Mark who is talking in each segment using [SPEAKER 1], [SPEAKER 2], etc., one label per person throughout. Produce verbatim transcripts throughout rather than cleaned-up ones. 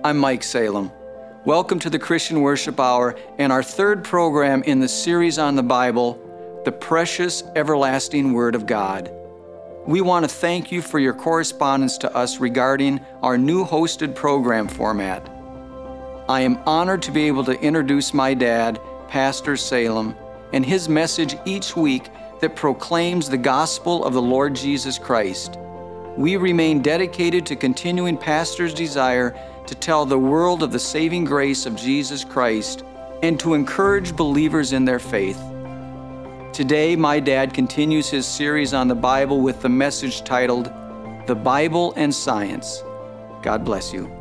[SPEAKER 1] I'm Mike Salem. Welcome to the Christian Worship Hour and our third program in the series on the Bible, The Precious Everlasting Word of God. We want to thank you for your correspondence to us regarding our new hosted program format. I am honored to be able to introduce my dad, Pastor Salem, and his message each week that proclaims the gospel of the Lord Jesus Christ. We remain dedicated to continuing Pastor's desire to tell the world of the saving grace of Jesus Christ and to encourage believers in their faith. Today, my dad continues his series on the Bible with the message titled, The Bible and Science. God bless you.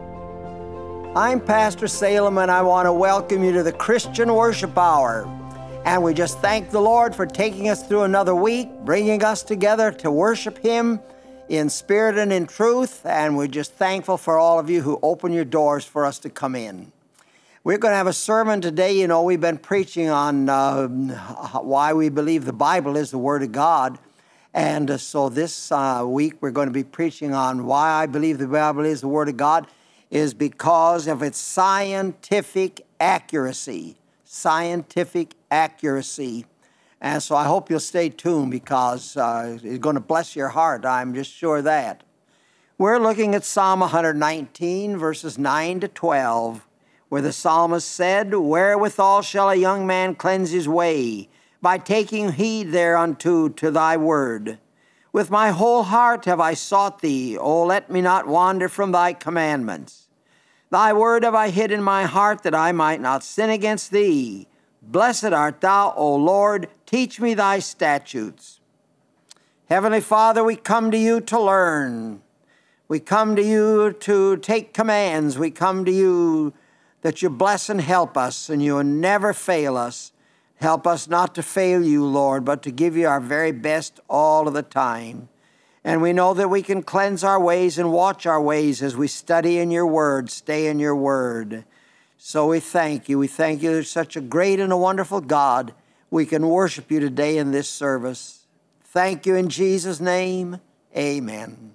[SPEAKER 2] I'm Pastor Salem, and I want to welcome you to the Christian Worship Hour. And we just thank the Lord for taking us through another week, bringing us together to worship Him in spirit and in truth, and we're just thankful for all of you who open your doors for us to come in. We're going to have a sermon today. You know, we've been preaching on uh, why we believe the Bible is the Word of God, and uh, so this uh, week we're going to be preaching on why I believe the Bible is the Word of God is because of its scientific accuracy. Scientific accuracy. And so I hope you'll stay tuned because uh, it's going to bless your heart. I'm just sure of that. We're looking at Psalm one nineteen, verses nine to twelve, where the psalmist said, Wherewithal shall a young man cleanse his way? By taking heed thereunto to thy word. With my whole heart have I sought thee. O let me not wander from thy commandments. Thy word have I hid in my heart, that I might not sin against thee. Blessed art thou, O Lord, teach me thy statutes. Heavenly Father, we come to you to learn. We come to you to take commands. We come to you that you bless and help us, and you will never fail us. Help us not to fail you, Lord, but to give you our very best all of the time. And we know that we can cleanse our ways and watch our ways as we study in your word, stay in your word. So we thank you. We thank you. You're such a great and a wonderful God. We can worship you today in this service. Thank you in Jesus' name. Amen.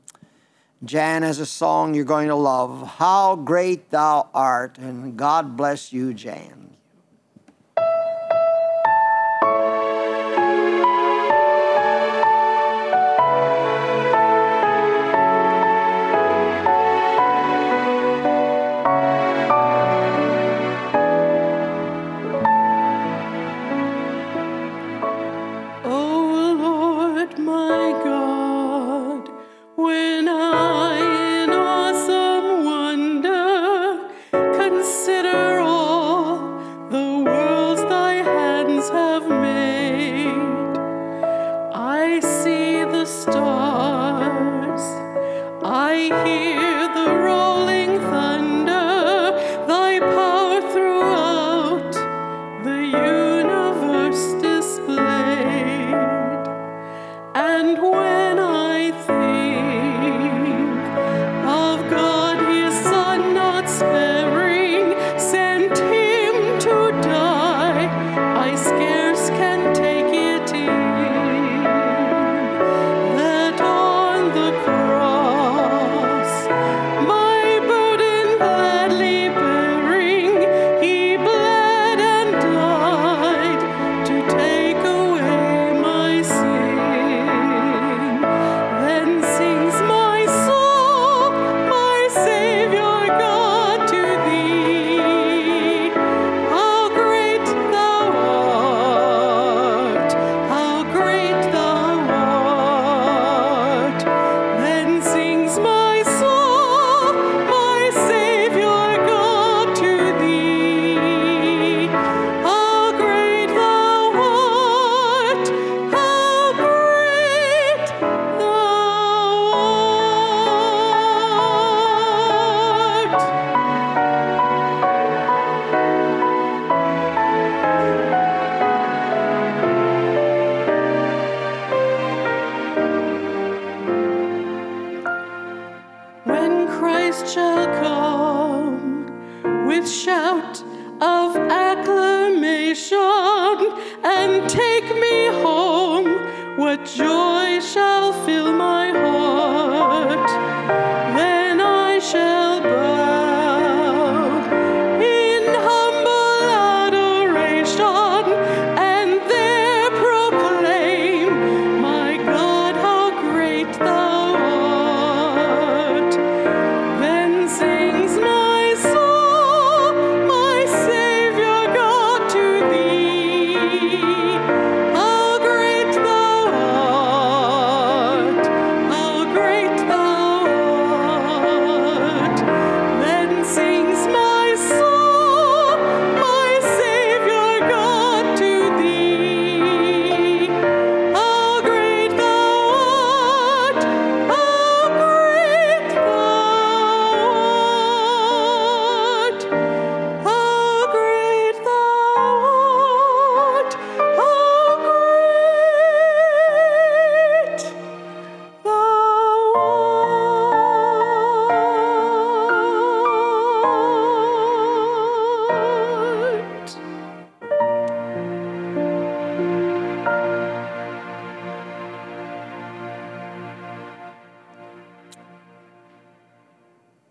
[SPEAKER 2] Jan has a song you're going to love. How great thou art. And God bless you, Jan.
[SPEAKER 3] Let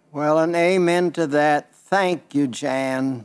[SPEAKER 2] Well, an amen to that. Thank you, Jan.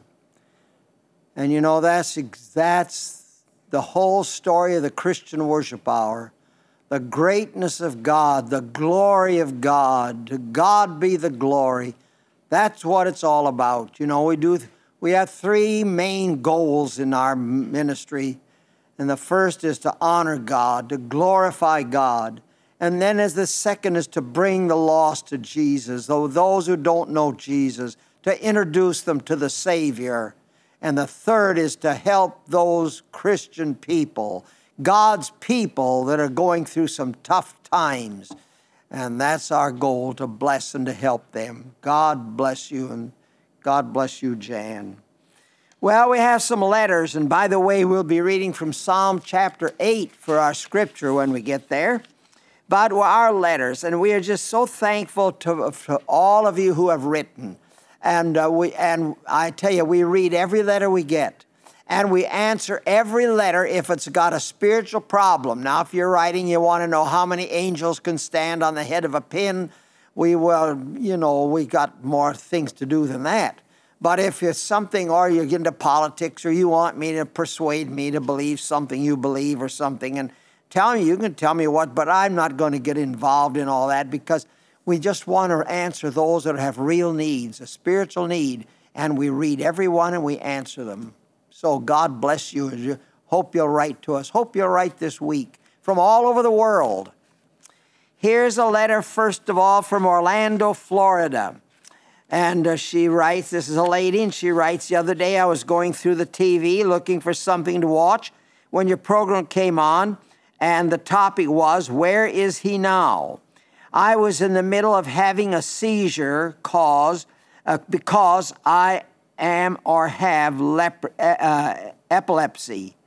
[SPEAKER 2] And you know, that's, that's the whole story of the Christian Worship Hour. The greatness of God, the glory of God. To God be the glory. That's what it's all about. You know, we do. We have three main goals in our ministry. And the first is to honor God, to glorify God. And then as the second is to bring the lost to Jesus, though those who don't know Jesus, to introduce them to the Savior. And the third is to help those Christian people, God's people that are going through some tough times. And that's our goal, to bless and to help them. God bless you, and God bless you, Jan. Well, we have some letters, and by the way, we'll be reading from Psalm chapter eight for our scripture when we get there. But our letters, and we are just so thankful to, to all of you who have written. And uh, we and I tell you, we read every letter we get, and we answer every letter if it's got a spiritual problem. Now, if you're writing, you want to know how many angels can stand on the head of a pin, we will, you know, we got more things to do than that. But if it's something, or you're into politics, or you want me to persuade me to believe something you believe or something, and tell me, you can tell me what, but I'm not going to get involved in all that, because we just want to answer those that have real needs, a spiritual need, and we read every one and we answer them. So God bless you. Hope you'll write to us. Hope you'll write this week from all over the world. Here's a letter, first of all, from Orlando, Florida. And uh, she writes, this is a lady, and she writes, the other day I was going through the T V looking for something to watch when your program came on, and the topic was, where is he now? I was in the middle of having a seizure cause, uh, because I am or have lep- uh, epilepsy.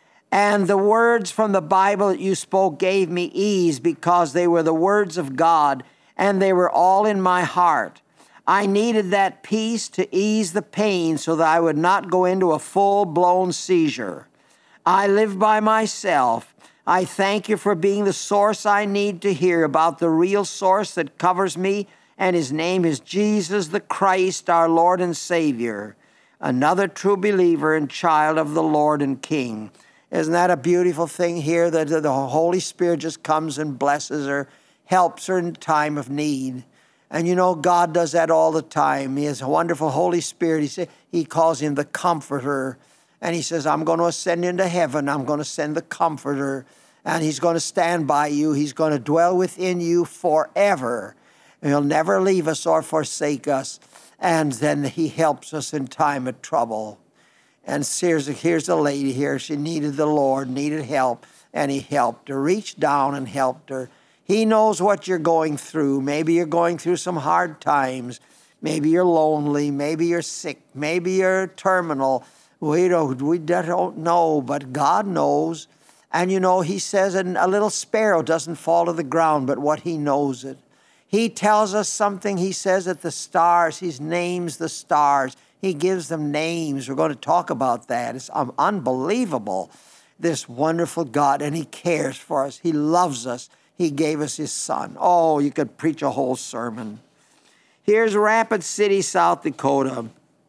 [SPEAKER 2] And the words from the Bible that you spoke gave me ease, because they were the words of God, and they were all in my heart. I needed that peace to ease the pain so that I would not go into a full-blown seizure. I live by myself. I thank you for being the source I need to hear about, the real source that covers me, and his name is Jesus the Christ, our Lord and Savior, another true believer and child of the Lord and King. Isn't that a beautiful thing here, that the Holy Spirit just comes and blesses her, helps her in time of need? And you know, God does that all the time. He has a wonderful Holy Spirit. He say, he calls him the Comforter. And he says, I'm going to ascend into heaven. I'm going to send the Comforter. And he's going to stand by you. He's going to dwell within you forever. And he'll never leave us or forsake us. And then he helps us in time of trouble. And here's, here's a lady here. She needed the Lord, needed help. And he helped her, reached down and helped her. He knows what you're going through. Maybe you're going through some hard times. Maybe you're lonely. Maybe you're sick. Maybe you're terminal. We don't, we don't know, but God knows. And you know, he says a little sparrow doesn't fall to the ground, but what he knows it. He tells us something. He says that the stars, he names the stars. He gives them names. We're going to talk about that. It's um, unbelievable, this wonderful God, and he cares for us. He loves us. He gave us his son. Oh, you could preach a whole sermon. Here's Rapid City, South Dakota.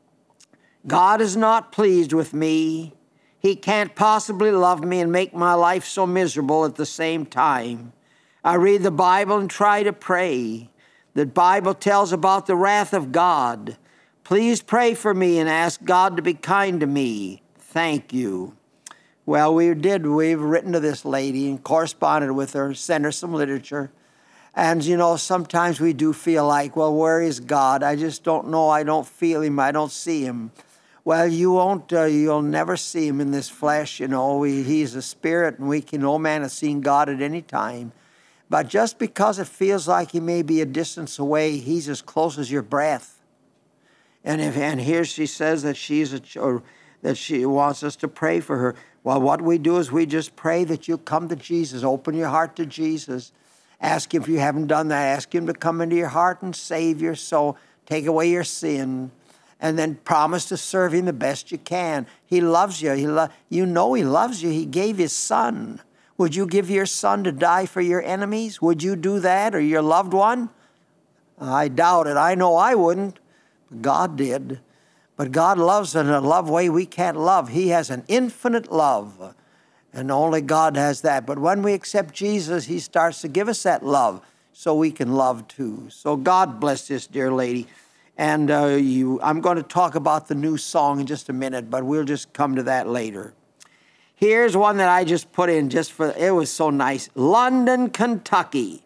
[SPEAKER 2] God is not pleased with me. He can't possibly love me and make my life so miserable at the same time. I read the Bible and try to pray. The Bible tells about the wrath of God. Please pray for me and ask God to be kind to me. Thank you. Well, we did. We've written to this lady and corresponded with her, sent her some literature. And, you know, sometimes we do feel like, well, where is God? I just don't know. I don't feel him. I don't see him. Well, you won't, uh, you'll never see him in this flesh. You know, we, he's a spirit, and we can, no man has seen God at any time. But just because it feels like he may be a distance away, he's as close as your breath. And if, and here she says that she's a, or that she wants us to pray for her. Well, what we do is we just pray that you come to Jesus. Open your heart to Jesus. Ask him, if you haven't done that, ask him to come into your heart and save your soul. Take away your sin. And then promise to serve him the best you can. He loves you. He lo- you know he loves you. He gave his son. Would you give your son to die for your enemies? Would you do that, or your loved one? I doubt it. I know I wouldn't. But God did. But God loves in a love way we can't love. He has an infinite love. And only God has that. But when we accept Jesus, He starts to give us that love so we can love too. So God bless this dear lady. And uh, you, I'm going to talk about the new song in just a minute, but we'll just come to that later. Here's one that I just put in just for, it was so nice. London, Kentucky.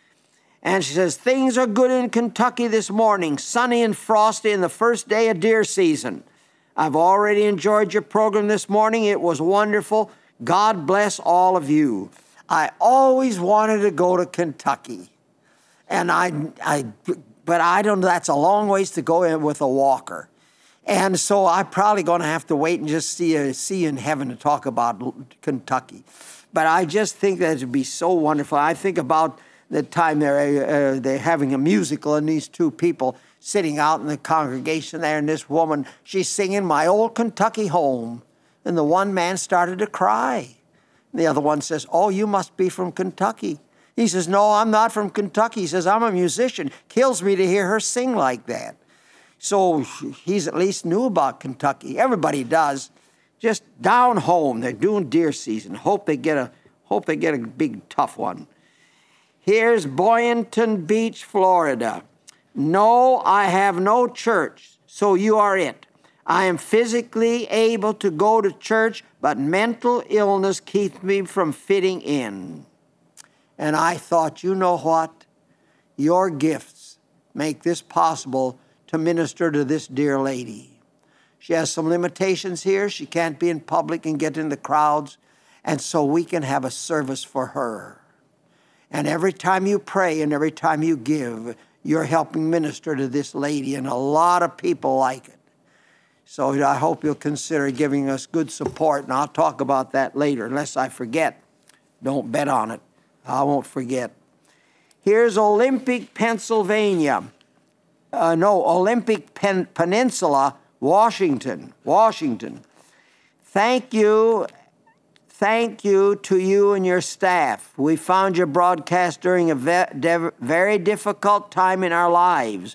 [SPEAKER 2] And she says, things are good in Kentucky this morning, sunny and frosty in the first day of deer season. I've already enjoyed your program this morning. It was wonderful. God bless all of you. I always wanted to go to Kentucky. And I, I, but I don't know, that's a long ways to go in with a walker. And so I'm probably going to have to wait and just see you, see you in heaven to talk about Kentucky. But I just think that it would be so wonderful. I think about the time they're, uh, they're having a musical and these two people sitting out in the congregation there, and this woman, she's singing My Old Kentucky Home. And the one man started to cry. The other one says, oh, you must be from Kentucky. He says, no, I'm not from Kentucky. He says, I'm a musician. Kills me to hear her sing like that. So he's at least knew about Kentucky. Everybody does. Just down home, they're doing deer season. Hope they get a, hope they get a big, tough one. Here's Boynton Beach, Florida. No, I have no church, so you are it. I am physically able to go to church, but mental illness keeps me from fitting in. And I thought, you know what? Your gifts make this possible to minister to this dear lady. She has some limitations here. She can't be in public and get in the crowds. And so we can have a service for her. And every time you pray and every time you give, you're helping minister to this lady, and a lot of people like it. So I hope you'll consider giving us good support, and I'll talk about that later, unless I forget. Don't bet on it. I won't forget. Here's Olympic, Pennsylvania. Uh, no, Olympic Pen- Peninsula, Washington. Washington. Thank you. Thank you to you and your staff. We found your broadcast during a ve- de- very difficult time in our lives.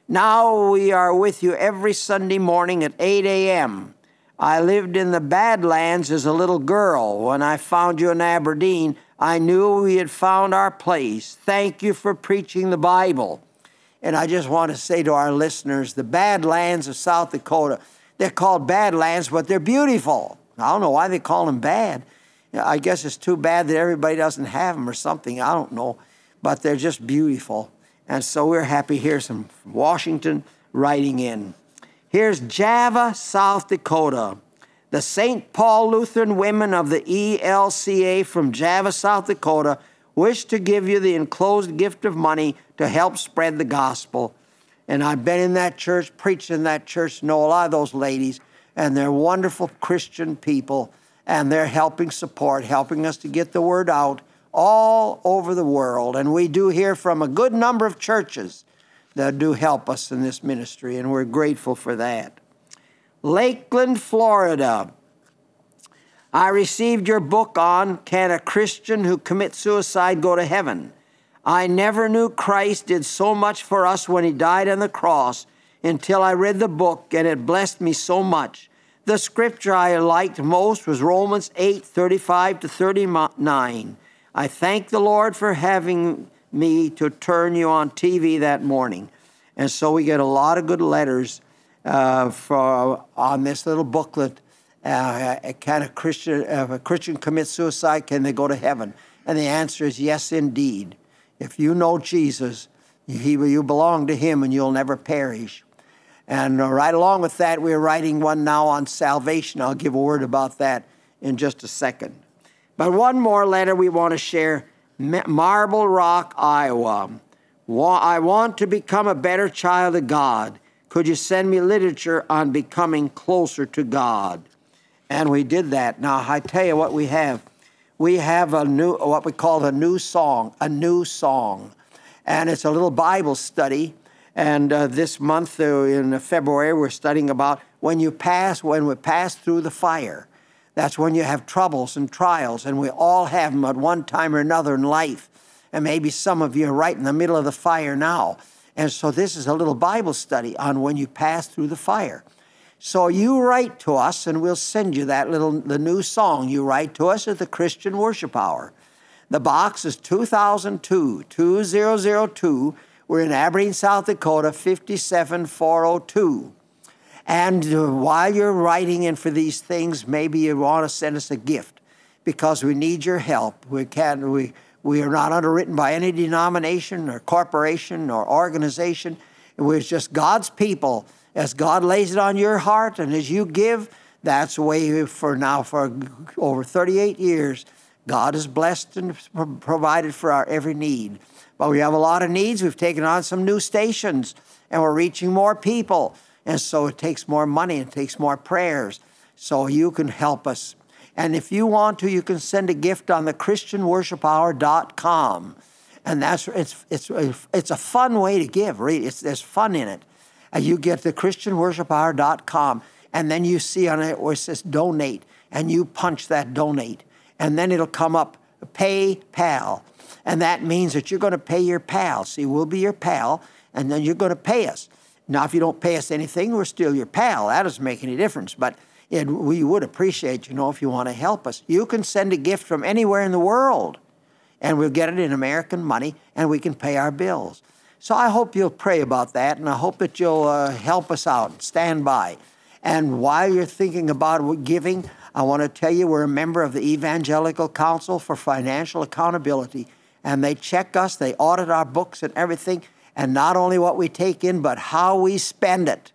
[SPEAKER 2] Now we are with you every Sunday morning at eight a.m. I lived in the Badlands as a little girl. When I found you in Aberdeen, I knew we had found our place. Thank you for preaching the Bible. And I just want to say to our listeners, the Badlands of South Dakota, they're called Badlands, but they're beautiful. I don't know why they call them bad. I guess it's too bad that everybody doesn't have them or something. I don't know. But they're just beautiful. And so we're happy. Here's some from Washington writing in. Here's Java, South Dakota. The Saint Paul Lutheran Women of the E L C A from Java, South Dakota, wish to give you the enclosed gift of money to help spread the gospel. And I've been in that church, preached in that church, know a lot of those ladies, and they're wonderful Christian people, and they're helping support, helping us to get the word out all over the world. And we do hear from a good number of churches that do help us in this ministry, and we're grateful for that. Lakeland, Florida. I received your book on Can a Christian Who Commits Suicide Go to Heaven? I never knew Christ did so much for us when he died on the cross until I read the book, and it blessed me so much. The scripture I liked most was Romans eight, thirty-five to thirty-nine. I thank the Lord for having me to turn you on T V that morning. And so we get a lot of good letters uh, for on this little booklet. Uh, can a Christian, if a Christian commit suicide, can they go to heaven? And the answer is yes, indeed. If you know Jesus, he, you belong to him and you'll never perish. And uh, right along with that, we're writing one now on salvation. I'll give a word about that in just a second. But one more letter we want to share. Marble Rock, Iowa. I want to become a better child of God. Could you send me literature on becoming closer to God? And we did that. Now, I tell you what we have. We have a new, what we call a new song, a new song. And it's a little Bible study. And uh, this month uh, in February, we're studying about when you pass, when we pass through the fire. That's when you have troubles and trials, and we all have them at one time or another in life. And maybe some of you are right in the middle of the fire now. And so this is a little Bible study on when you pass through the fire. So you write to us, and we'll send you that little, the new song. You write to us at the Christian Worship Hour. The box is two thousand two, two thousand two. We're in Aberdeen, South Dakota, five seven four oh two. And uh, while you're writing in for these things, maybe you want to send us a gift because we need your help. We can't, we, we are not underwritten by any denomination or corporation or organization. We're just God's people. As God lays it on your heart and as you give, that's the way for now for over thirty-eight years. God has blessed and provided for our every need. But we have a lot of needs. We've taken on some new stations, and we're reaching more people. And so it takes more money. It takes more prayers. So you can help us. And if you want to, you can send a gift on the christian worship hour dot com. And that's it's it's it's a fun way to give. Really, it's, there's fun in it. And you get the christian worship hour dot com, and then you see on it where it says donate, and you punch that donate. And then it'll come up, pay pal. And that means that you're going to pay your pal. See, we'll be your pal, and then you're going to pay us. Now, if you don't pay us anything, we're still your pal. That doesn't make any difference. But it, we would appreciate, you know, if you want to help us. You can send a gift from anywhere in the world, and we'll get it in American money, and we can pay our bills. So I hope you'll pray about that, and I hope that you'll uh, help us out, stand by. And while you're thinking about giving, I want to tell you we're a member of the Evangelical Council for Financial Accountability, and they check us, they audit our books and everything, and not only what we take in, but how we spend it.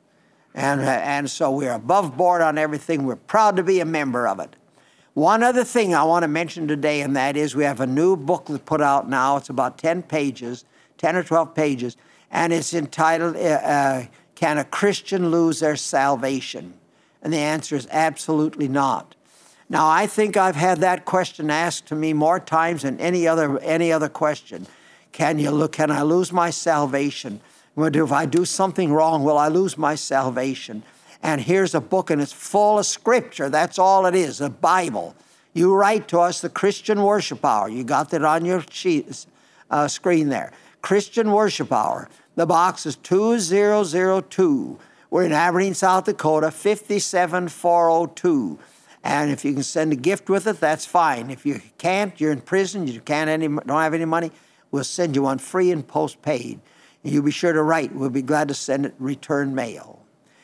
[SPEAKER 2] And, and so we're above board on everything. We're proud to be a member of it. One other thing I want to mention today, and that is we have a new book that's put out now. It's about ten pages, ten or twelve pages, and it's entitled, uh, uh, Can a Christian Lose Their Salvation? And the answer is absolutely not. Now, I think I've had that question asked to me more times than any other any other question. Can you look? Can I lose my salvation? If I do something wrong, will I lose my salvation? And here's a book, and it's full of Scripture. That's all it is, a Bible. You write to us, the Christian Worship Hour. You got that on your sheet, uh, screen there. Christian Worship Hour. The box is two thousand two. We're in Aberdeen, South Dakota, five seven four oh two. And if you can send a gift with it, that's fine. If you can't, you're in prison, you can't any, don't have any money, we'll send you one free and postpaid. And you be sure to write. We'll be glad to send it return mail.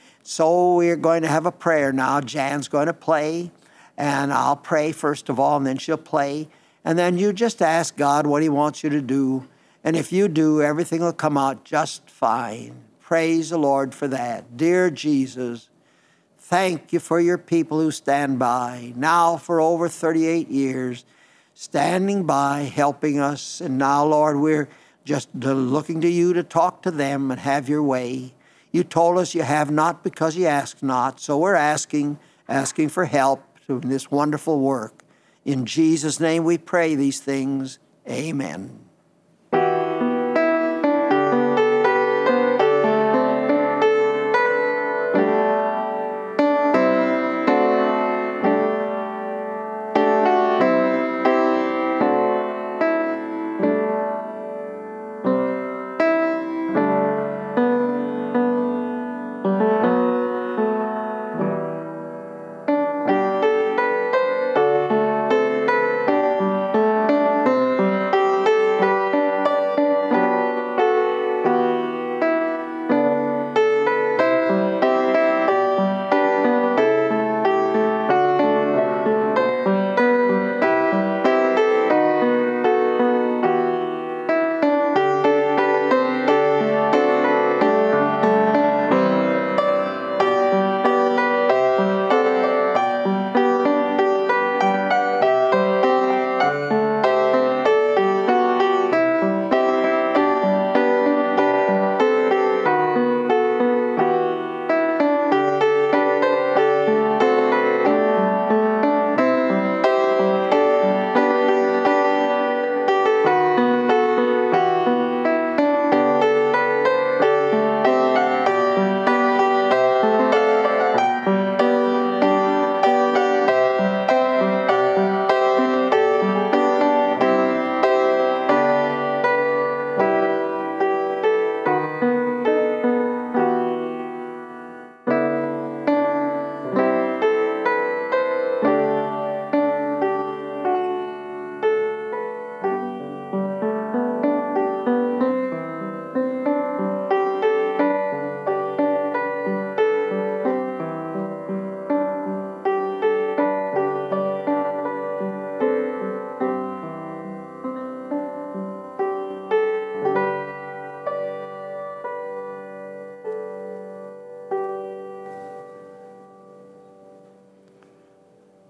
[SPEAKER 2] So we're going to have a prayer now. Jan's going to play, and I'll pray first of all, and then she'll play. And then you just ask God what he wants you to do. And if you do, everything will come out just fine. Praise the Lord for that. Dear Jesus, thank you for your people who stand by, now for over thirty-eight years, standing by, helping us. And now, Lord, we're just looking to you to talk to them and have your way. You told us you have not because you ask not. So we're asking, asking for help in this wonderful work. In Jesus' name we pray these things. Amen.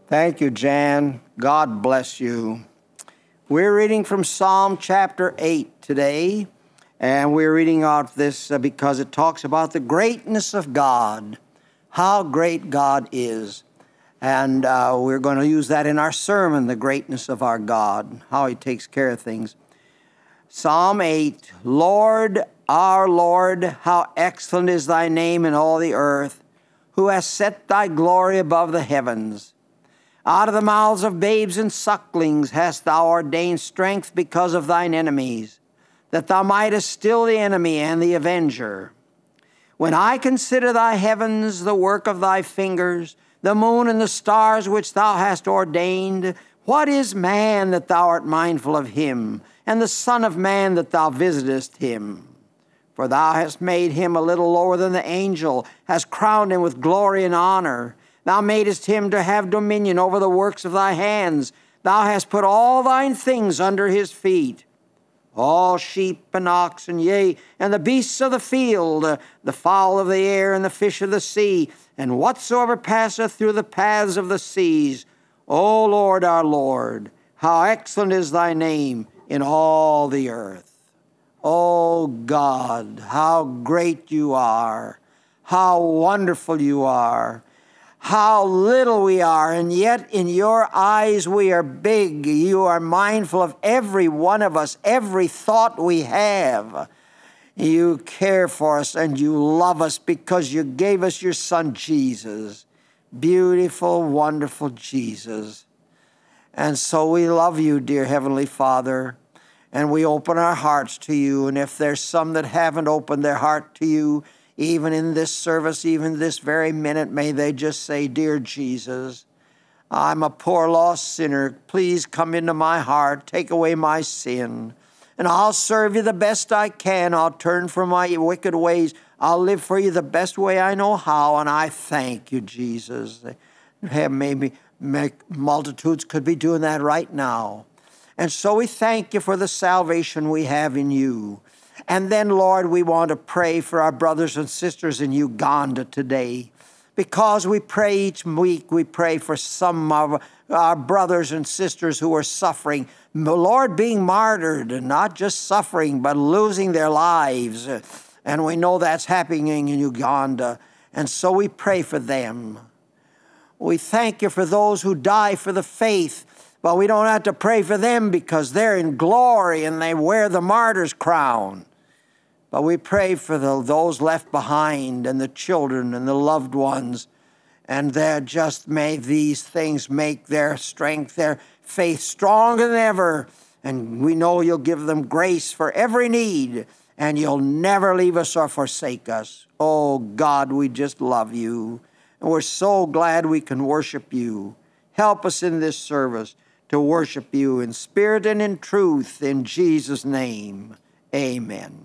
[SPEAKER 2] Thank you, Jan. God bless you. We're reading from Psalm chapter eight today, and we're reading out this uh, because it talks about the greatness of God, how great God is. And uh, we're going to use that in our sermon, the greatness of our God, how He takes care of things. Psalm eight, Lord, our Lord, how excellent is Thy name in all the earth, who has set Thy glory above the heavens. Out of the mouths of babes and sucklings hast Thou ordained strength because of Thine enemies, that Thou mightest still the enemy and the avenger. When I consider Thy heavens, the work of Thy fingers, the moon and the stars which Thou hast ordained, what is man that Thou art mindful of him, and the son of man that Thou visitest him? For Thou hast made him a little lower than the angel, hast crowned him with glory and honor. Thou madest him to have dominion over the works of Thy hands. Thou hast put all Thine things under his feet. All sheep and oxen, yea, and the beasts of the field, uh, the fowl of the air and the fish of the sea, and whatsoever passeth through the paths of the seas. O Lord, our Lord, how excellent is Thy name in all the earth. O God, how great You are, how wonderful You are. How little we are, and yet in Your eyes we are big. You are mindful of every one of us, every thought we have. You care for us and You love us because You gave us Your Son, Jesus. Beautiful, wonderful Jesus. And so we love You, dear Heavenly Father, and we open our hearts to You. And if there's some that haven't opened their heart to You, even in this service, even this very minute, may they just say, Dear Jesus, I'm a poor lost sinner. Please come into my heart, take away my sin, and I'll serve You the best I can. I'll turn from my wicked ways. I'll live for You the best way I know how, and I thank You, Jesus. Maybe multitudes could be doing that right now. And so we thank You for the salvation we have in You. And then, Lord, we want to pray for our brothers and sisters in Uganda today. Because we pray each week, we pray for some of our brothers and sisters who are suffering. Lord, being martyred, and not just suffering, but losing their lives. And we know that's happening in Uganda. And so we pray for them. We thank You for those who die for the faith. But we don't have to pray for them because they're in glory and they wear the martyr's crown. But we pray for the, those left behind and the children and the loved ones. And they're just, may these things make their strength, their faith stronger than ever. And we know You'll give them grace for every need. And You'll never leave us or forsake us. Oh, God, we just love You. And we're so glad we can worship You. Help us in this service to worship You in spirit and in truth. In Jesus' name, amen.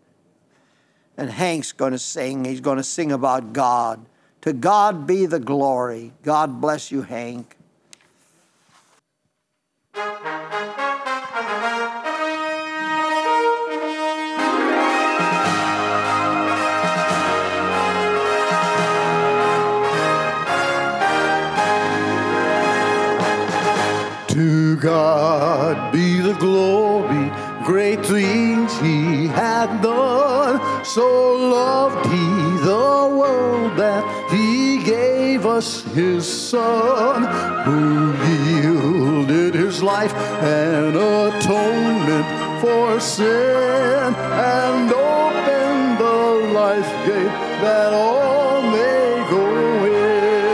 [SPEAKER 2] And Hank's going to sing. He's going to sing about God. To God be the glory. God bless you, Hank.
[SPEAKER 3] To God be the glory, great things He hath done. So loved He the world that He gave us His Son, who yielded His life an atonement for sin, and opened the life gate that all may go in.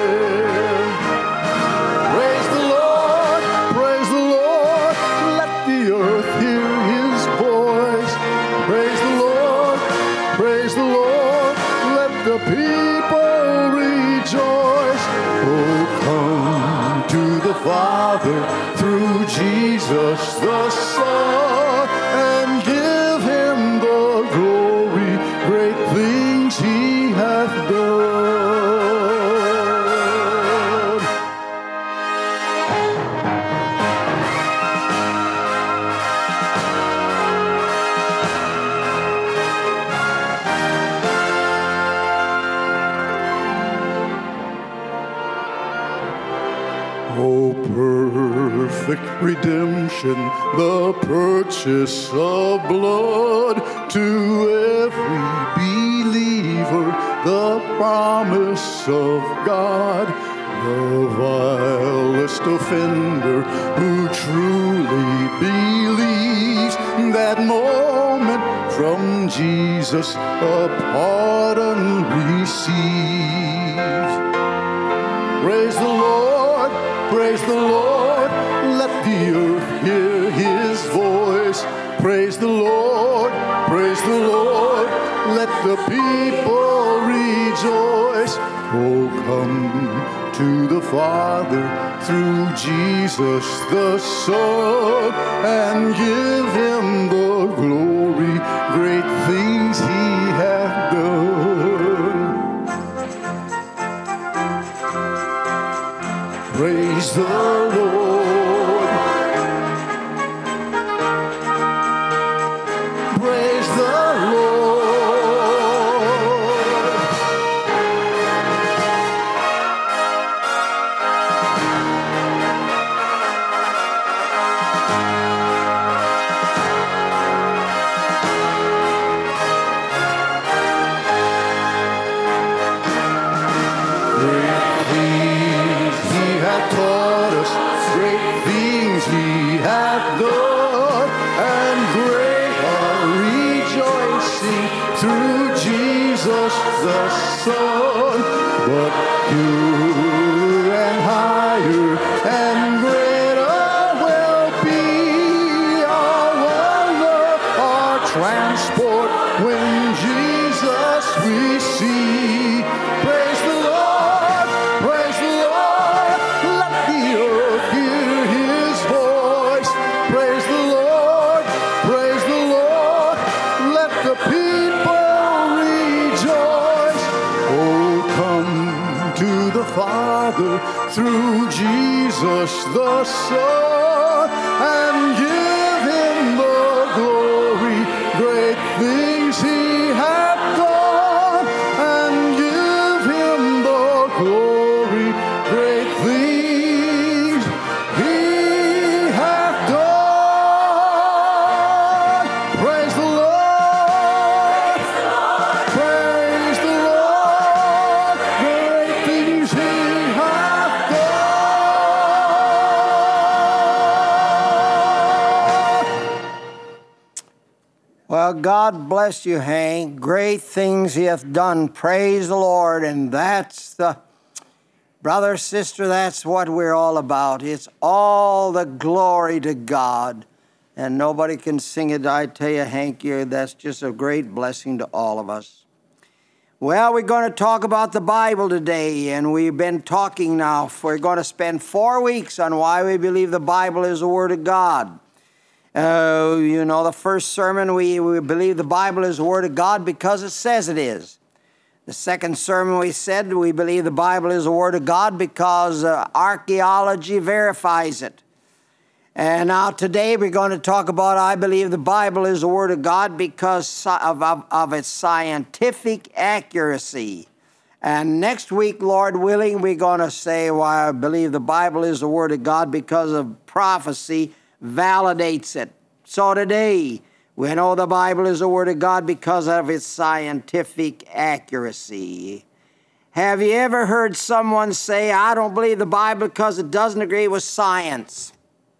[SPEAKER 3] People rejoice. Oh, come to the Father through Jesus the Son, and give Him the glory, great things He hath done. perfect redemption, the purchase of blood to every believer, the promise of God. The vilest offender who truly believes that moment from Jesus a pardon receives. Praise the Lord, praise the Lord, let the earth hear his voice. Praise the Lord, praise the Lord, let the people rejoice. Oh, come to the Father through Jesus the Son and give him the glory, great things he hath done. Praise the Lord. Praise the Lord. The Son, but purer and higher and greater will be our wonder, our transport when Jesus we see. Praise the Lord, praise the Lord, let the earth hear his voice. Praise the Lord, praise the Lord, let the people to the Father through Jesus the Son and give him the glory, great things he hath done, and give him the glory, great things he hath done. Praise the Lord, praise the Lord, great things he hath done.
[SPEAKER 2] Well, God bless you, Hank. Great things he hath done. Praise the Lord. And that's the, brother, sister, that's what we're all about. It's all the glory to God. And nobody can sing it. I tell you, Hank, here, that's just a great blessing to all of us. Well, we're going to talk about the Bible today, and we've been talking now. We're going to spend four weeks on why we believe the Bible is the Word of God. Uh, you know, the first sermon, we, we believe the Bible is the Word of God because it says it is. The second sermon, we said we believe the Bible is the Word of God because uh, archaeology verifies it. And now today we're going to talk about I believe the Bible is the Word of God because of, of, of its scientific accuracy. And next week, Lord willing, we're going to say why I believe the Bible is the Word of God because of prophecy validates it. So today, we know the Bible is the Word of God because of its scientific accuracy. Have you ever heard someone say, I don't believe the Bible because it doesn't agree with science?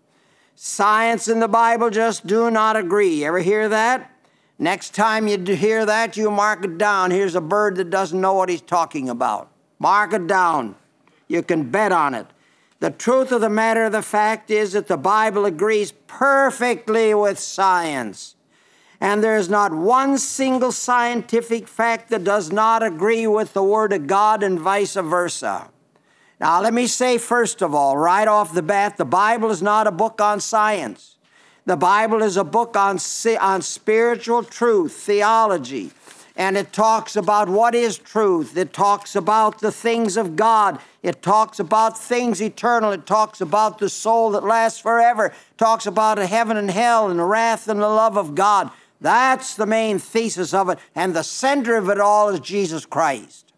[SPEAKER 2] Science and the Bible just do not agree. Ever hear that? Next time you hear that, you mark it down. Here's a bird that doesn't know what he's talking about. Mark it down. You can bet on it. The truth of the matter, the fact is that the Bible agrees perfectly with science. And there's not one single scientific fact that does not agree with the Word of God and vice versa. Now, let me say first of all, right off the bat, the Bible is not a book on science. The Bible is a book on, on spiritual truth, theology. And it talks about what is truth. It talks about the things of God. It talks about things eternal. It talks about the soul that lasts forever. It talks about heaven and hell and the wrath and the love of God. That's the main thesis of it. And the center of it all is Jesus Christ.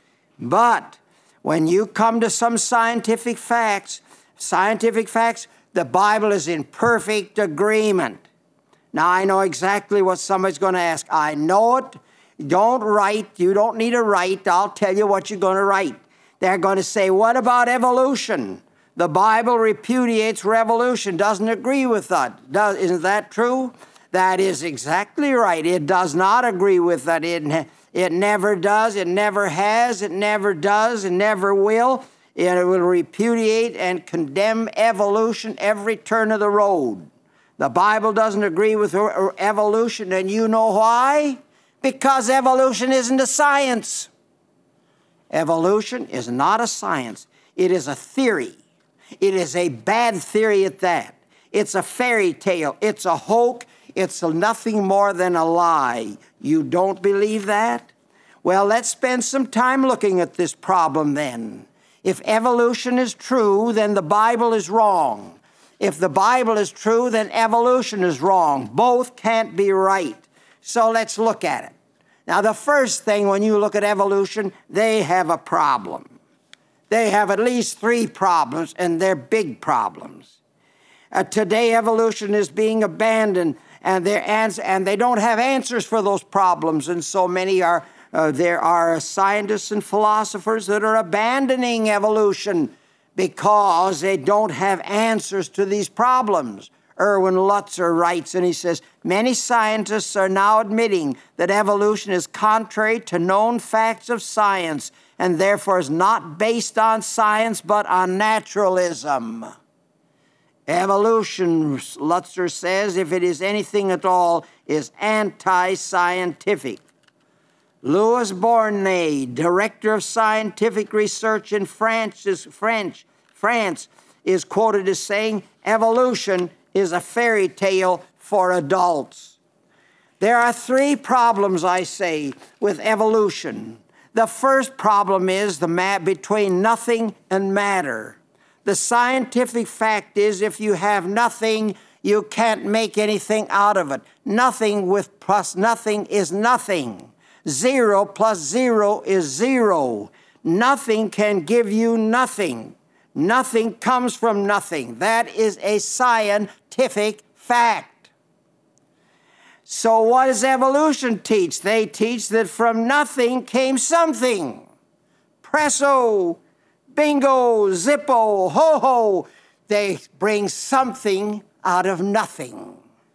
[SPEAKER 2] But when you come to some scientific facts, scientific facts, The Bible is in perfect agreement. Now, I know exactly what somebody's going to ask. I know it. Don't write. You don't need to write. I'll tell you what you're going to write. They're going to say, what about evolution? The Bible repudiates revolution, doesn't agree with that. Does, isn't that true? That is exactly right. It does not agree with that. It, it never does. It never has. It never does. It never will. It will repudiate and condemn evolution every turn of the road. The Bible doesn't agree with evolution, and you know why? Because evolution isn't a science. Evolution is not a science. It is a theory. It is a bad theory at that. It's a fairy tale. It's a hoax. It's nothing more than a lie. You don't believe that? Well, let's spend some time looking at this problem then. If evolution is true, then the Bible is wrong. If the Bible is true, then evolution is wrong. Both can't be right. So let's look at it. Now, the first thing when you look at evolution, they have a problem. They have at least three problems, and they're big problems. Uh, today, evolution is being abandoned, and, ans- and they don't have answers for those problems, and so many are, uh, there are scientists and philosophers that are abandoning evolution because they don't have answers to these problems. Erwin Lutzer writes, and he says, many scientists are now admitting that evolution is contrary to known facts of science and therefore is not based on science but on naturalism. Evolution, Lutzer says, if it is anything at all, is anti-scientific. Louis Bornay, director of scientific research in France, is, French, France, is quoted as saying, evolution is a fairy tale for adults. There are three problems, I say, with evolution. The first problem is the ma- between nothing and matter. The scientific fact is if you have nothing, you can't make anything out of it. Nothing with plus nothing is nothing. Zero plus zero is zero. Nothing can give you nothing. Nothing comes from nothing. That is a scientific fact. So what does evolution teach? They teach that from nothing came something. Presso, bingo, zippo, ho-ho. They bring something out of nothing.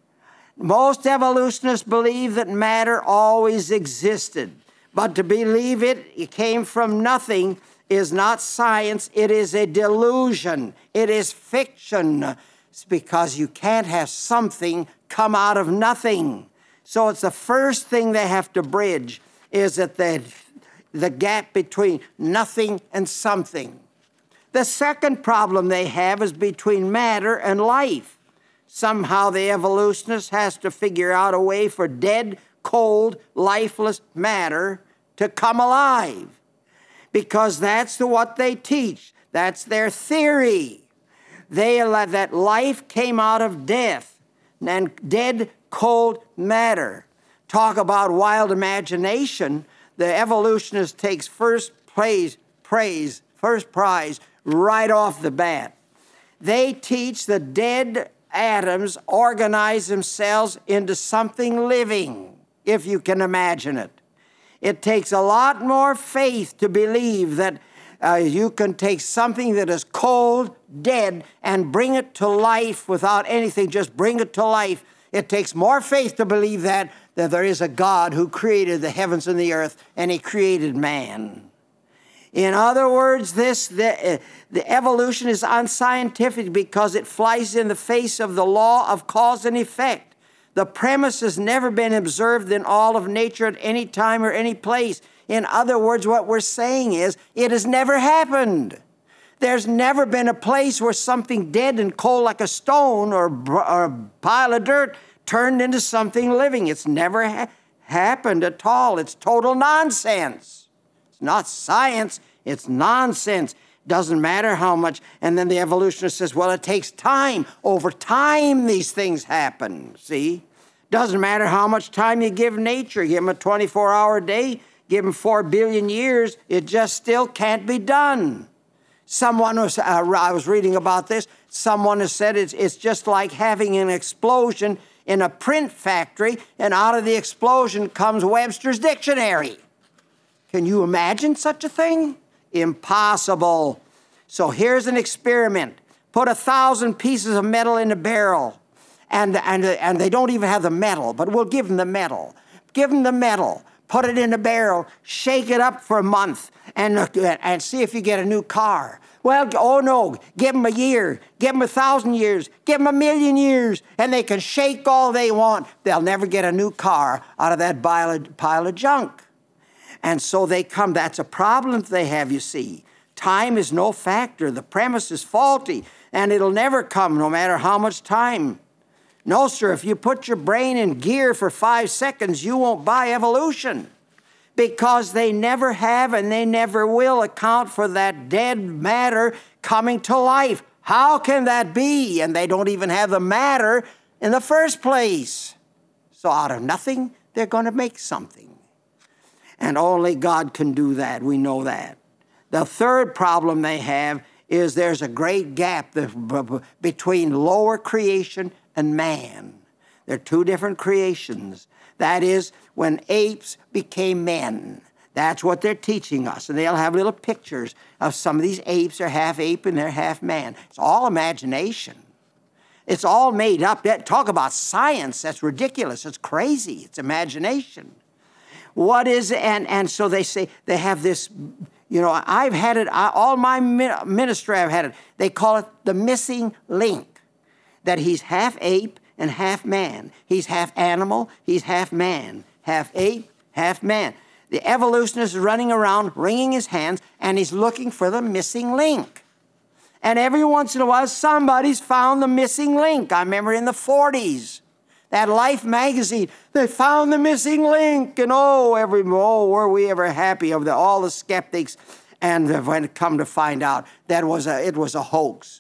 [SPEAKER 2] Most evolutionists believe that matter always existed. But to believe it, it came from nothing is not science. It is a delusion. It is fiction. It's because you can't have something come out of nothing. So it's the first thing they have to bridge is that the, the gap between nothing and something. The second problem they have is between matter and life. Somehow the evolutionist has to figure out a way for dead, cold, lifeless matter to come alive. Because that's what they teach. That's their theory. They that life came out of death and dead, cold matter. Talk about wild imagination. The evolutionist takes first praise, praise, first prize right off the bat. They teach the dead atoms organize themselves into something living, if you can imagine it. It takes a lot more faith to believe that uh, you can take something that is cold, dead, and bring it to life without anything, just bring it to life. It takes more faith to believe that, that there is a God who created the heavens and the earth, and he created man. In other words, this the, uh, the evolution is unscientific because it flies in the face of the law of cause and effect. The premise has never been observed in all of nature at any time or any place. In other words, what we're saying is it has never happened. There's never been a place where something dead and cold like a stone or, or a pile of dirt turned into something living. It's never ha- happened at all. It's total nonsense. It's not science. It's nonsense. Doesn't matter how much. And then the evolutionist says, well, it takes time. Over time, these things happen. See? Doesn't matter how much time you give nature. Give them a twenty-four hour day. Give them four billion years. It just still can't be done. Someone was, uh, I was reading about this, someone has said it's, it's just like having an explosion in a print factory, and out of the explosion comes Webster's Dictionary. Can you imagine such a thing? Impossible. So here's an experiment. Put a thousand pieces of metal in a barrel, and, and, and they don't even have the metal, but we'll give them the metal. Give them the metal. Put it in a barrel, shake it up for a month, and, and see if you get a new car. Well, oh no, give them a year, give them a thousand years, give them a million years, and they can shake all they want. They'll never get a new car out of that pile of, pile of junk. And so they come, that's a problem they have, you see. Time is no factor. The premise is faulty, and it'll never come no matter how much time. No, sir, if you put your brain in gear for five seconds, you won't buy evolution, because they never have and they never will account for that dead matter coming to life. How can that be? And they don't even have the matter in the first place. So out of nothing, they're going to make something. And only God can do that. We know that. The third problem they have is there's a great gap between lower creation and man. They're two different creations. That is, when apes became men. That's what they're teaching us. And they'll have little pictures of some of these apes are half ape and they're half man. It's all imagination. It's all made up. Talk about science. That's ridiculous. It's crazy. It's imagination. What is, and, and so they say, they have this, you know, I've had it, I, all my ministry I've had it. They call it the missing link, that he's half ape and half man. He's half animal, he's half man. Half ape, half man. The evolutionist is running around, wringing his hands, and he's looking for the missing link. And every once in a while, somebody's found the missing link. I remember in the forties, that Life magazine, they found the missing link. And oh, every, oh, were we ever happy of the, all the skeptics. And when it come to find out that was a, it was a hoax.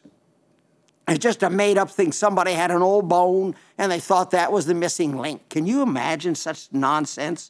[SPEAKER 2] It's just a made-up thing. Somebody had an old bone, and they thought that was the missing link. Can you imagine such nonsense?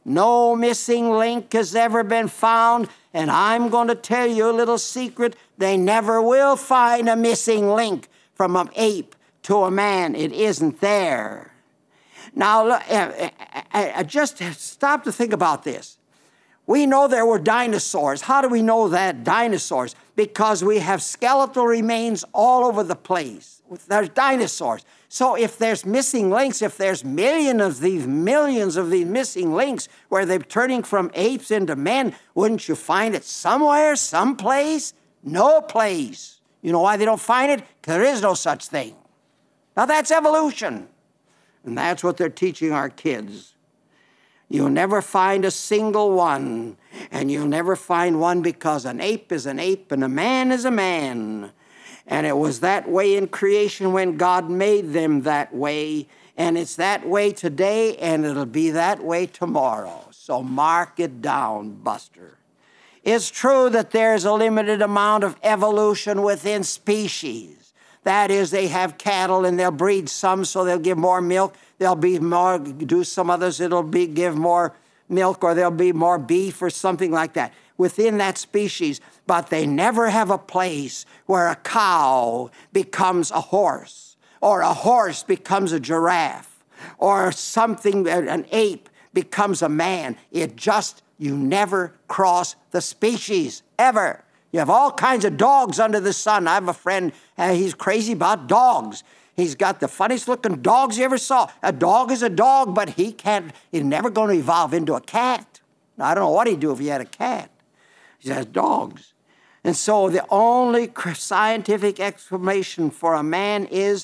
[SPEAKER 2] No missing link has ever been found, and I'm going to tell you a little secret. They never will find a missing link from an ape to a man. It isn't there. Now, uh, uh, just stop to think about this. We know there were dinosaurs. How do we know that? Dinosaurs. Because we have skeletal remains all over the place. There's dinosaurs. So if there's missing links, if there's millions of these, millions of these missing links where they're turning from apes into men, wouldn't you find it somewhere, someplace? No place. You know why they don't find it? Because there is no such thing. Now that's evolution. And that's what they're teaching our kids. You'll never find a single one, and you'll never find one because an ape is an ape and a man is a man. And it was that way in creation when God made them that way, and it's that way today, and it'll be that way tomorrow. So mark it down, Buster. It's true that there's a limited amount of evolution within species. That is, they have cattle and they'll breed some so they'll give more milk. There'll be more, do some others, it'll be give more milk, or there'll be more beef or something like that within that species. But they never have a place where a cow becomes a horse, or a horse becomes a giraffe, or something, an ape becomes a man. It just, you never cross the species, ever. You have all kinds of dogs under the sun. I have a friend, uh, he's crazy about dogs. He's got the funniest looking dogs you ever saw. A dog is a dog, but he can't, he's never going to evolve into a cat. I don't know what he'd do if he had a cat. He has dogs. And so the only scientific explanation for a man is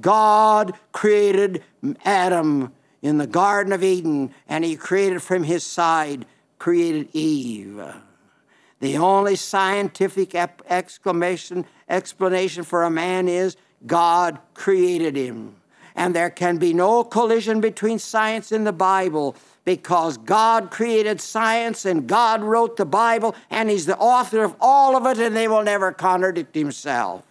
[SPEAKER 2] God created Adam in the Garden of Eden, and he created from his side, created Eve. The only scientific exclamation, explanation for a man is God created him. And there can be no collision between science and the Bible, because God created science and God wrote the Bible, and he's the author of all of it, and they will never contradict himself.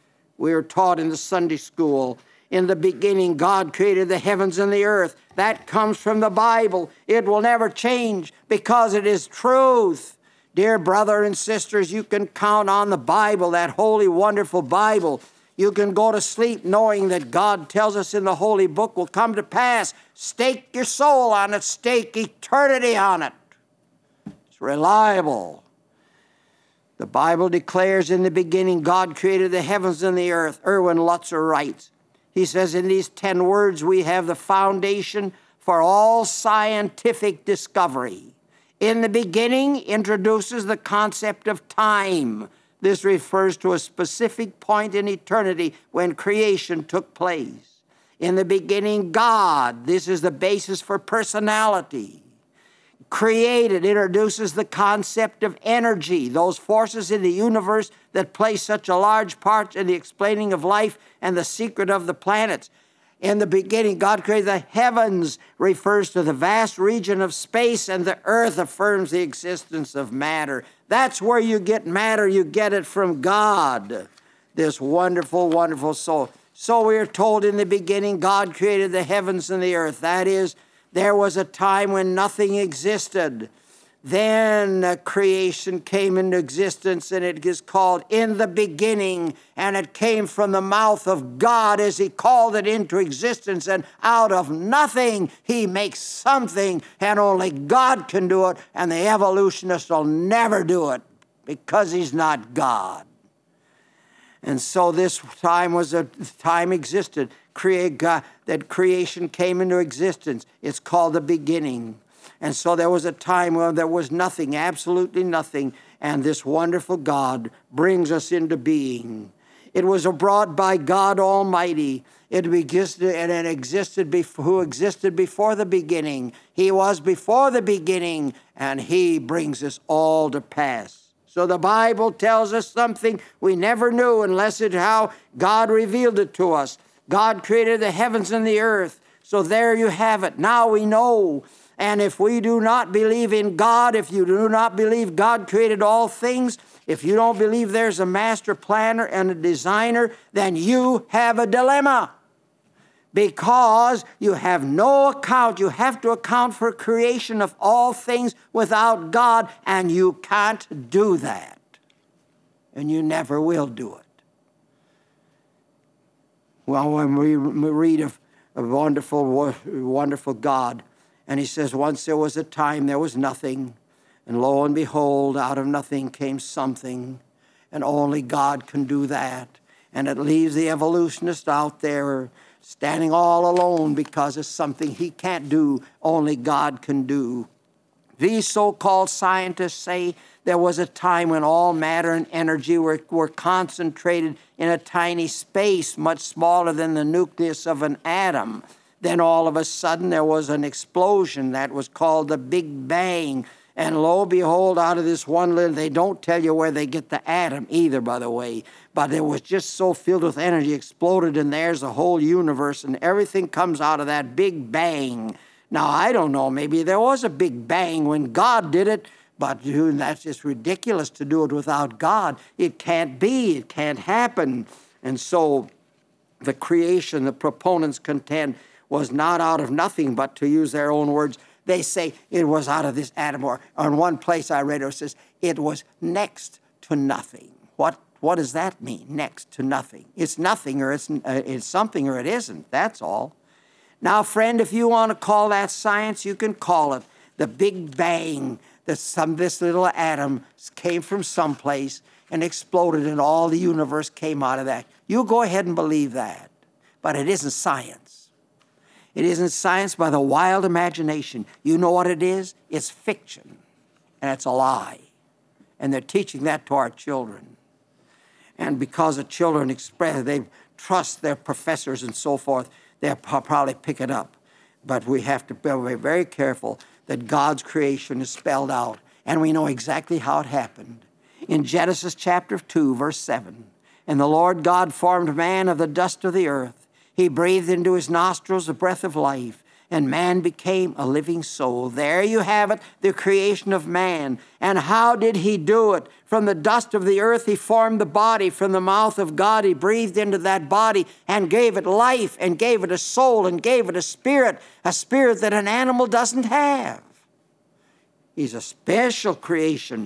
[SPEAKER 2] We were taught in the Sunday school, in the beginning God created the heavens and the earth. That comes from the Bible. It will never change because it is truth. Dear brother and sisters, you can count on the Bible, that holy, wonderful Bible. You can go to sleep knowing that God tells us in the holy book will come to pass. Stake your soul on it. Stake eternity on it. It's reliable. The Bible declares in the beginning God created the heavens and the earth. Erwin Lutzer writes, he says, in these ten words we have the foundation for all scientific discovery. In the beginning introduces the concept of time. This refers to a specific point in eternity when creation took place. In the beginning, God. This is the basis for personality. Created introduces the concept of energy, those forces in the universe that play such a large part in the explaining of life and the secret of the planets. In the beginning, God created the heavens, refers to the vast region of space, and the earth affirms the existence of matter. That's where you get matter. You get it from God, this wonderful, wonderful soul. So we are told in the beginning, God created the heavens and the earth. That is, there was a time when nothing existed. Then uh, creation came into existence, and it is called in the beginning, and it came from the mouth of God as he called it into existence, and out of nothing he makes something, and only God can do it, and the evolutionist will never do it because he's not God. And so this time was a time existed, create God, that creation came into existence. It's called the beginning. And so there was a time where there was nothing, absolutely nothing, and this wonderful God brings us into being. It was brought by God Almighty. It existed, and it existed before, who existed before the beginning. He was before the beginning, and he brings us all to pass. So the Bible tells us something we never knew unless it's how God revealed it to us. God created the heavens and the earth. So there you have it. Now we know. And if we do not believe in God, if you do not believe God created all things, if you don't believe there's a master planner and a designer, then you have a dilemma. Because you have no account. You have to account for creation of all things without God, and you can't do that. And you never will do it. Well, when we read of a wonderful, wonderful God, and he says, once there was a time there was nothing, and lo and behold, out of nothing came something, and only God can do that. And it leaves the evolutionist out there standing all alone because it's something he can't do, only God can do. These so-called scientists say there was a time when all matter and energy were, were concentrated in a tiny space, much smaller than the nucleus of an atom. Then all of a sudden there was an explosion that was called the Big Bang. And lo, behold, out of this one little, they don't tell you where they get the atom either, by the way. But it was just so filled with energy, exploded, and there's the whole universe, and everything comes out of that Big Bang. Now, I don't know, maybe there was a Big Bang when God did it, but dude, that's just ridiculous to do it without God. It can't be, it can't happen. And so the creation, the proponents contend, was not out of nothing, but to use their own words, they say it was out of this atom. Or in one place I read it says it was next to nothing. What what does that mean, next to nothing? It's nothing or it's, uh, it's something or it isn't, that's all. Now, friend, if you want to call that science, you can call it the Big Bang. That some this little atom came from someplace and exploded and all the universe came out of that. You go ahead and believe that, but it isn't science. It isn't science by the wild imagination. You know what it is? It's fiction, and it's a lie. And they're teaching that to our children. And because the children express, they trust their professors and so forth, they'll probably pick it up. But we have to be very careful that God's creation is spelled out, and we know exactly how it happened. In Genesis chapter two, verse seven, and the Lord God formed man of the dust of the earth. He breathed into his nostrils the breath of life, and man became a living soul. There you have it, the creation of man. And how did he do it? From the dust of the earth, he formed the body. From the mouth of God, he breathed into that body and gave it life and gave it a soul and gave it a spirit, a spirit that an animal doesn't have. He's a special creation.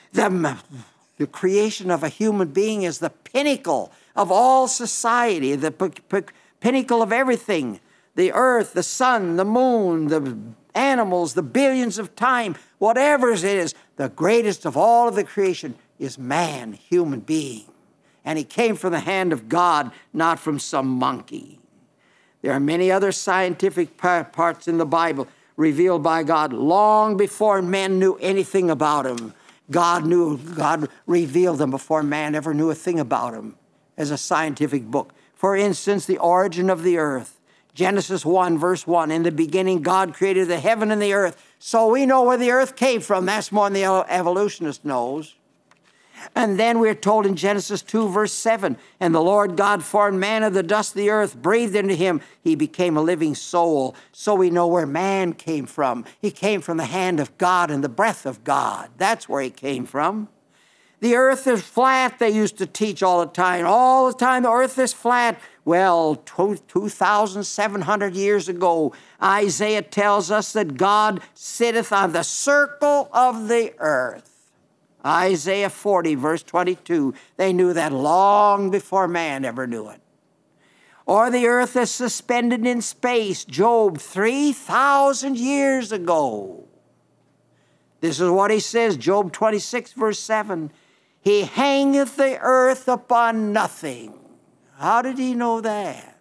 [SPEAKER 2] The, the creation of a human being is the pinnacle of all society, the p- p- pinnacle of everything. The earth, the sun, the moon, the animals, the billions of time, whatever it is, the greatest of all of the creation is man, human being. And he came from the hand of God, not from some monkey. There are many other scientific parts in the Bible revealed by God long before men knew anything about him. God knew, God revealed them before man ever knew a thing about him as a scientific book. For instance, the origin of the earth. Genesis one, verse one, in the beginning God created the heaven and the earth. So we know where the earth came from. That's more than the evolutionist knows. And then we're told in Genesis two, verse seven, and the Lord God formed man of the dust of the earth, breathed into him. He became a living soul. So we know where man came from. He came from the hand of God and the breath of God. That's where he came from. The earth is flat, they used to teach all the time. All the time, the earth is flat. Well, two thousand seven hundred years ago, Isaiah tells us that God sitteth on the circle of the earth. Isaiah forty, verse twenty-two. They knew that long before man ever knew it. Or the earth is suspended in space. Job, three thousand years ago. This is what he says, Job twenty-six, verse seven. He hangeth the earth upon nothing. How did he know that?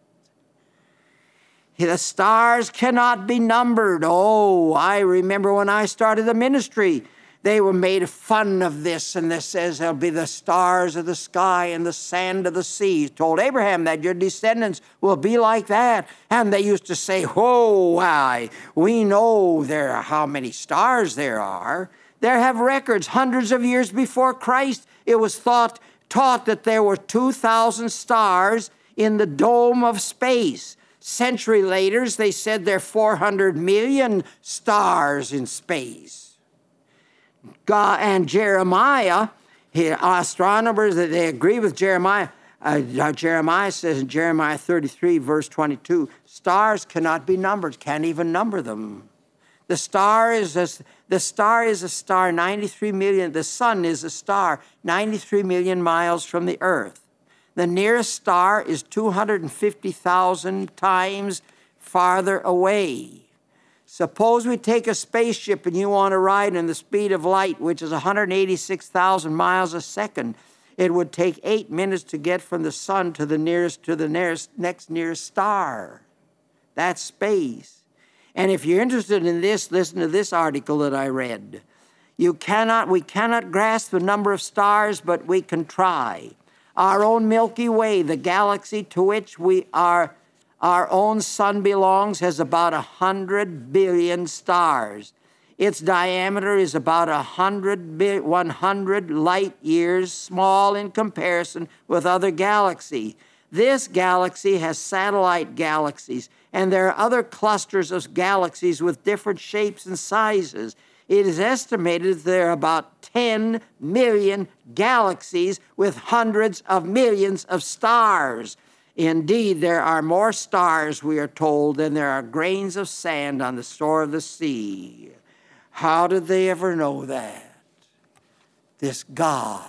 [SPEAKER 2] The stars cannot be numbered. Oh, I remember when I started the ministry, they were made fun of this, and this says there'll be the stars of the sky and the sand of the sea. He told Abraham that your descendants will be like that. And they used to say, oh, why, we know there are how many stars there are. There have records. Hundreds of years before Christ, it was thought, taught that there were two thousand stars in the dome of space. Century later, they said there are four hundred million stars in space. God and Jeremiah, astronomers, they agree with Jeremiah. Uh, Jeremiah says in Jeremiah thirty-three, verse twenty-two, stars cannot be numbered, can't even number them. The star is a, the star is a star ninety-three million, the sun is a star ninety-three million miles from the earth. The nearest star is two hundred fifty thousand times farther away. Suppose we take a spaceship and you want to ride in the speed of light, which is one hundred eighty-six thousand miles a second. It would take eight minutes to get from the sun to the nearest to the nearest next nearest star. That's space. And if you're interested in this, listen to this article that I read. You cannot, we cannot grasp the number of stars, but we can try. Our own Milky Way, the galaxy to which we are, our own sun belongs, has about a hundred billion stars. Its diameter is about a hundred, one hundred light years small in comparison with other galaxies. This galaxy has satellite galaxies, and there are other clusters of galaxies with different shapes and sizes. It is estimated that there are about ten million galaxies with hundreds of millions of stars. Indeed, there are more stars, we are told, than there are grains of sand on the shore of the sea. How did they ever know that? This God,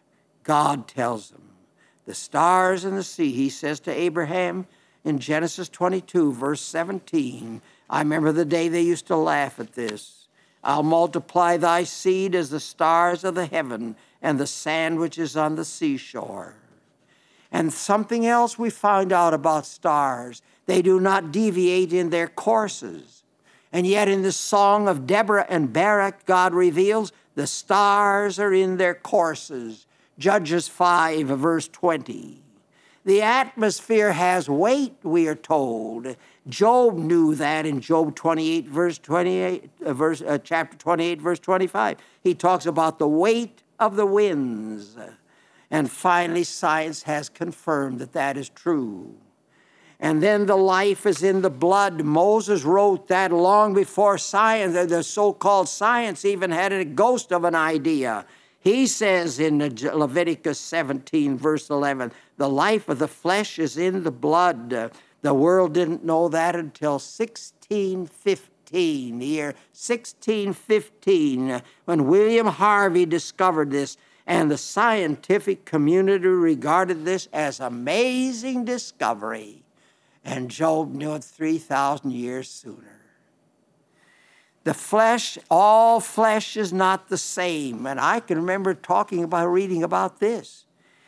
[SPEAKER 2] God tells them. The stars in the sea, he says to Abraham in Genesis twenty-two, verse seventeen. I remember the day they used to laugh at this. I'll multiply thy seed as the stars of the heaven and the sand which is on the seashore. And something else we find out about stars. They do not deviate in their courses. And yet in the song of Deborah and Barak, God reveals the stars are in their courses. Judges five, verse twenty. The atmosphere has weight, we are told. Job knew that in Job twenty-eight, verse twenty-eight, uh, verse, uh, chapter twenty-eight, verse twenty-five. He talks about the weight of the winds. And finally, science has confirmed that that is true. And then the life is in the blood. Moses wrote that long before science, the so-called science even had a ghost of an idea. He says in Leviticus seventeen, verse eleven, the life of the flesh is in the blood. The world didn't know that until sixteen fifty. fifteen, the year sixteen fifteen, when William Harvey discovered this, and the scientific community regarded this as amazing discovery. And Job knew it three thousand years sooner. The flesh, all flesh is not the same. And I can remember talking about, reading about this.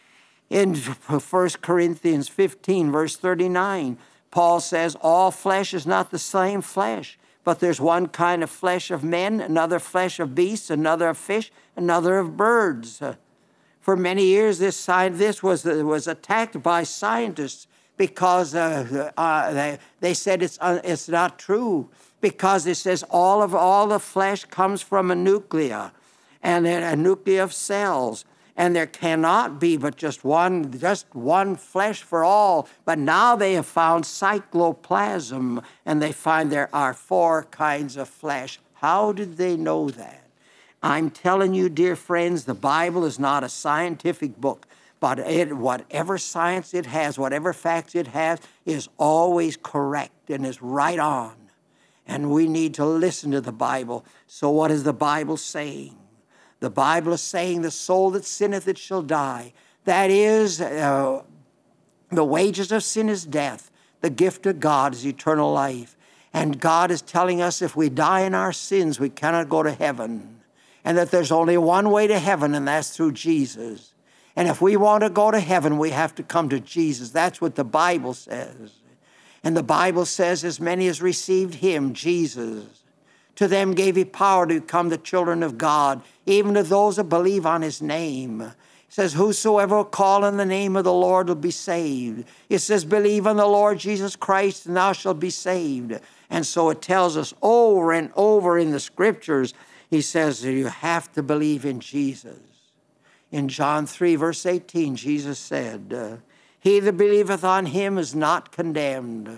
[SPEAKER 2] In First Corinthians fifteen, verse thirty-nine, Paul says, all flesh is not the same flesh, but there's one kind of flesh of men, another flesh of beasts, another of fish, another of birds. Uh, for many years, this, side, this was, uh, was attacked by scientists because uh, uh, they, they said it's, uh, it's not true, because it says all of all the flesh comes from a nucleus, and a nucleus of cells. And there cannot be but just one, just one flesh for all. But now they have found cytoplasm, and they find there are four kinds of flesh. How did they know that? I'm telling you, dear friends, the Bible is not a scientific book, but it, whatever science it has, whatever facts it has, is always correct and is right on. And we need to listen to the Bible. So what is the Bible saying? The Bible is saying the soul that sinneth, it shall die. That is, uh, the wages of sin is death. The gift of God is eternal life. And God is telling us if we die in our sins, we cannot go to heaven. And that there's only one way to heaven, and that's through Jesus. And if we want to go to heaven, we have to come to Jesus. That's what the Bible says. And the Bible says, as many as received him, Jesus, to them gave he power to become the children of God, even to those that believe on his name. It says, whosoever will call on the name of the Lord will be saved. It says, believe on the Lord Jesus Christ, and thou shalt be saved. And so it tells us over and over in the Scriptures, he says that you have to believe in Jesus. In John three, verse eighteen, Jesus said, uh, he that believeth on him is not condemned,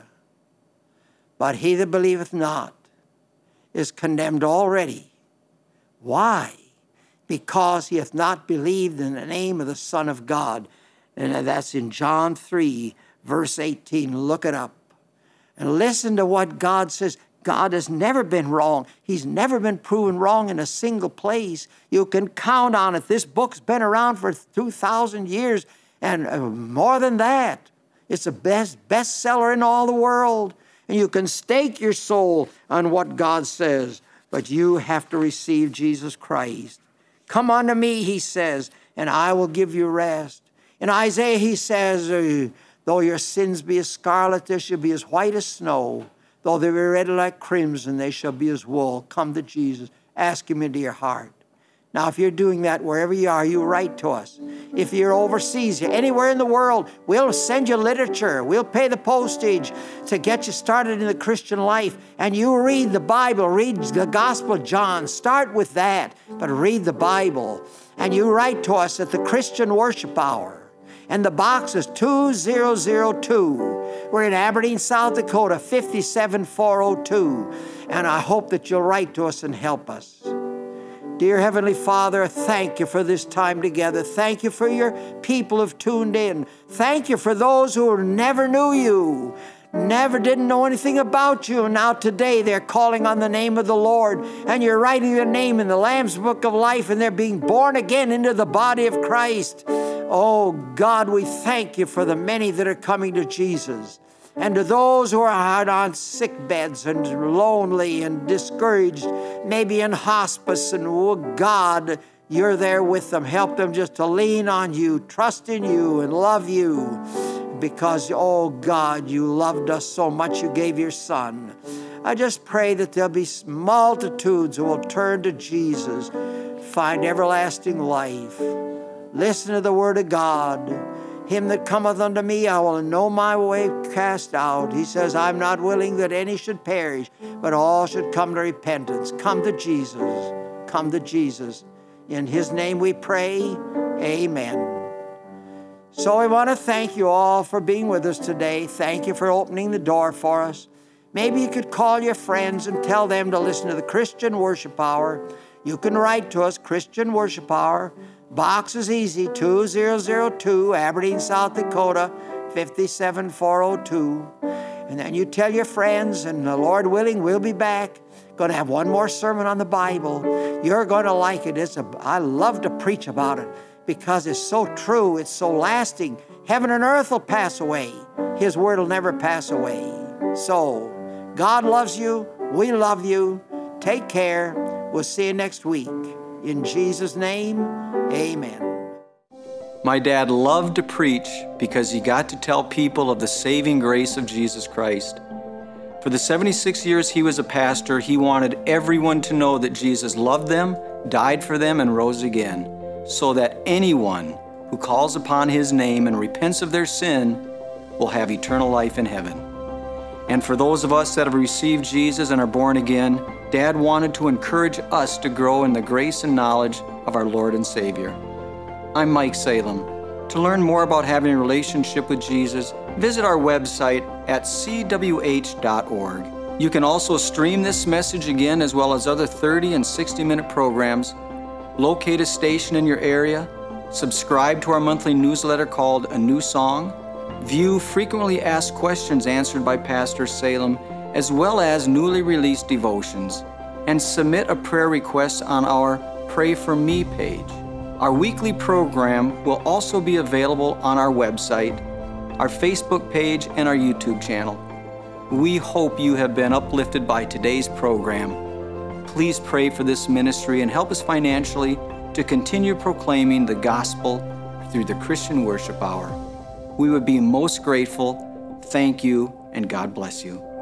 [SPEAKER 2] but he that believeth not is condemned already. Why? Because he hath not believed in the name of the Son of God. And that's in John three, verse eighteen. Look it up. And listen to what God says. God has never been wrong. He's never been proven wrong in a single place. You can count on it. This book's been around for two thousand years and more than that. It's the best bestseller in all the world. And you can stake your soul on what God says, but you have to receive Jesus Christ. Come unto me, he says, and I will give you rest. In Isaiah, he says, though your sins be as scarlet, they shall be as white as snow. Though they be red like crimson, they shall be as wool. Come to Jesus. Ask him into your heart. Now, if you're doing that wherever you are, you write to us. If you're overseas, anywhere in the world, we'll send you literature. We'll pay the postage to get you started in the Christian life. And you read the Bible, read the Gospel of John. Start with that, but read the Bible. And you write to us at the Christian Worship Hour. And the box is two thousand two. We're in Aberdeen, South Dakota, five seven four oh two. And I hope that you'll write to us and help us. Dear Heavenly Father, thank you for this time together. Thank you for your people who've tuned in. Thank you for those who never knew you, never didn't know anything about you. And now today they're calling on the name of the Lord, and you're writing their name in the Lamb's Book of Life, and they're being born again into the body of Christ. Oh God, we thank you for the many that are coming to Jesus. And to those who are out on sick beds and lonely and discouraged, maybe in hospice, and oh God, you're there with them. Help them just to lean on you, trust in you, and love you. Because, oh God, you loved us so much, you gave your Son. I just pray that there'll be multitudes who will turn to Jesus, find everlasting life. Listen to the word of God. Him that cometh unto me, I will in no my way cast out. He says, I'm not willing that any should perish, but all should come to repentance. Come to Jesus. Come to Jesus. In his name we pray. Amen. So we want to thank you all for being with us today. Thank you for opening the door for us. Maybe you could call your friends and tell them to listen to the Christian Worship Hour. You can write to us, Christian Worship Hour. Box is easy, two thousand two, Aberdeen, South Dakota, five seven four oh two. And then you tell your friends, and the Lord willing, we'll be back Going to have one more sermon on the Bible. You're going to like it. It's a, I love to preach about it because it's so true. It's so lasting. Heaven and earth will pass away. His word will never pass away. So, God loves you. We love you. Take care. We'll see you next week. In Jesus' name, amen.
[SPEAKER 1] My dad loved to preach because he got to tell people of the saving grace of Jesus Christ. For the seventy-six years he was a pastor, he wanted everyone to know that Jesus loved them, died for them, and rose again, so that anyone who calls upon his name and repents of their sin will have eternal life in heaven. And for those of us that have received Jesus and are born again, Dad wanted to encourage us to grow in the grace and knowledge of our Lord and Savior. I'm Mike Salem. To learn more about having a relationship with Jesus, visit our website at c w h dot org. You can also stream this message again as well as other thirty and sixty minute programs, locate a station in your area, subscribe to our monthly newsletter called A New Song, view frequently asked questions answered by Pastor Salem, as well as newly released devotions, and submit a prayer request on our Pray For Me page. Our weekly program will also be available on our website, our Facebook page, and our YouTube channel. We hope you have been uplifted by today's program. Please pray for this ministry and help us financially to continue proclaiming the gospel through the Christian Worship Hour. We would be most grateful. Thank you, and God bless you.